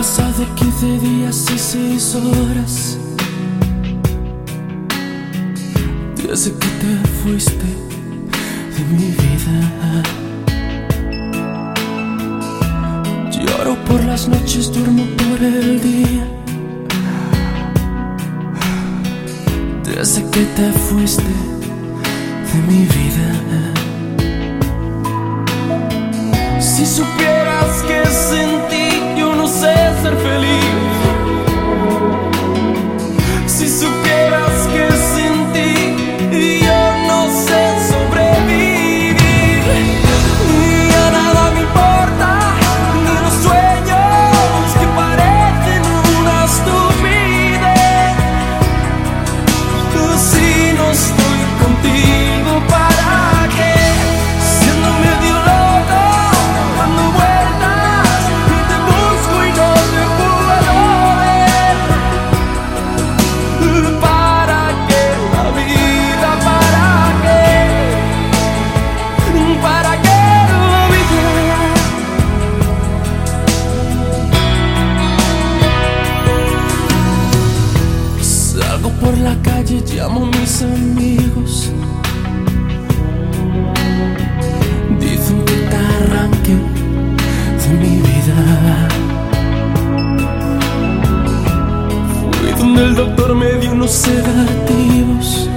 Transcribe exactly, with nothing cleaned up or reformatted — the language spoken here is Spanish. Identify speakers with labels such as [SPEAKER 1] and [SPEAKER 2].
[SPEAKER 1] pasado quince días y seis horas desde que te fuiste de mi vida. Lloro por las noches, duermo por el día desde que te fuiste de mi vida. Si supieras que sin ti yo no sé ser feliz, si supieras que sin ti yo no sé sobrevivir, y a nada me importa, ni los sueños que parecen una estupidez. Si no estoy contigo, ¿para qué? Siendo medio loco, dando vueltas, te busco y no te puedo ver. ¿Para qué la vida? ¿Para qué? ¿Para qué la vida? Salgo por la calle, llamo a mis amigos, dicen que te arranque de mi vida. Fui donde el doctor me dio unos sedativos